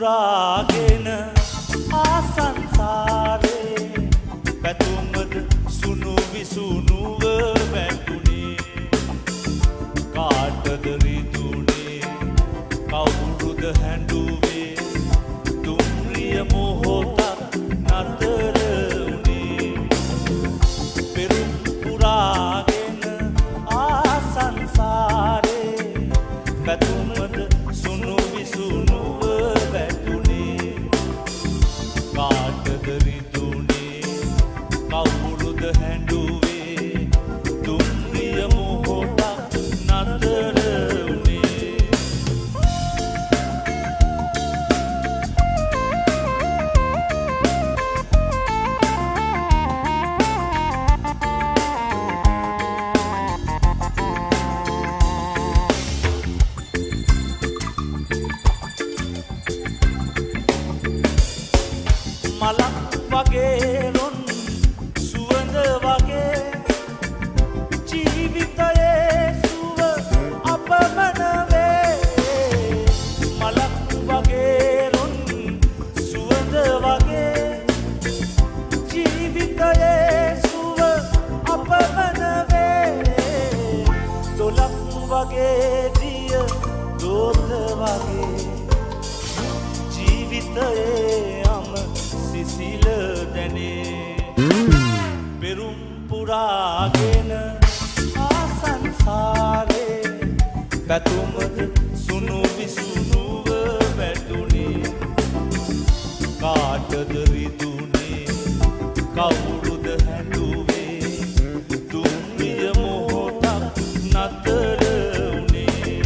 පුරාගෙන ආසංසාරේ පැතුමද සුණු විසුණුව වැටුනේ කාටද රිදුනේ කවුරුද හැඬුවේ දුම්රිය මොහොතක් නතර වුනේ පෙරුම් පුරාගෙන ආසංසාරේ පැතුමද සුණු විසුණුව වැටුනේ කාටද රිදුනේ කවුරුද හැඬුවේ දුම්රිය මොහොතක් නතර වුනේ මලක් වගේ රොන් සුවඳ වගේ ජීවිතයේ සුව අපමණ වේ මලක් වගේ රොන් සුවඳ වගේ ජීවිතයේ සුව අපමණ වේ දොලක් වගේ දිය දෝත වගේ ජීවිතයේ සිසිල දැනේ පෙරුම් පුරාගෙන ආසංසාරේ පැතුමද සුණු විසුණුව වැටුනේ කාටද රිදුනේ කවුරුද හැඬුවේ දුම්රිය මොහොතක් නතර වුනේ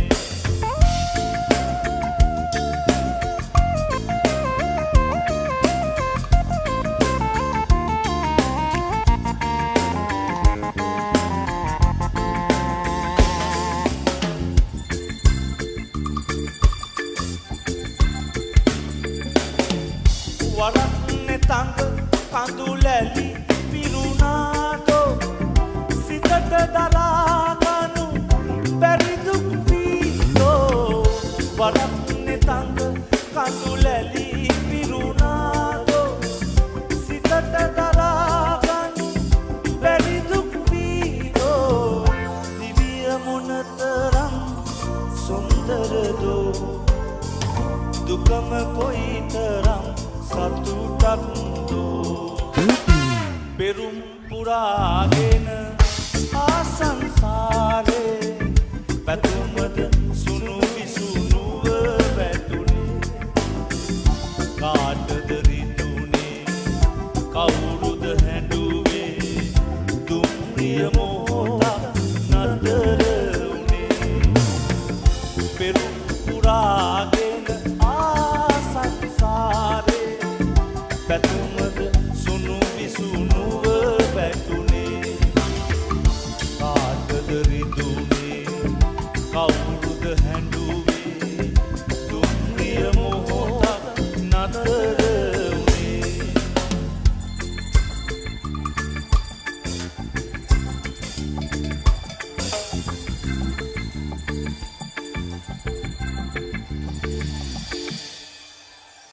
වරක් නෙතඟ කඳුලැලි පිරුණාදෝ සිතට දරාගනු බැරි දුක් වීදෝ වරක් නෙතඟ කඳුලැලි පිරුණාදෝ සිතට දරාගනු බැරි දුක් වීදෝ දිවිය මොනතරම් සුන්දරදෝ දුකම කොයිතරම් සතුටක් දෝ පෙරුම් පුරාගෙන ආසංසාරේ පැතුමද සුණු විසුණුව වැටුනේ කාටද රිදුනේ කවුරුද හැඬුවේ දුම්රිය මොහොතක් නතර වුනේ පෙරුම් පුරාගෙන ආසංසාරේ පැතුමද